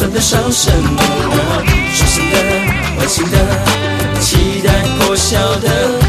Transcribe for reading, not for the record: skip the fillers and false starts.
算得上什么？说真的，关心的，期待破晓的。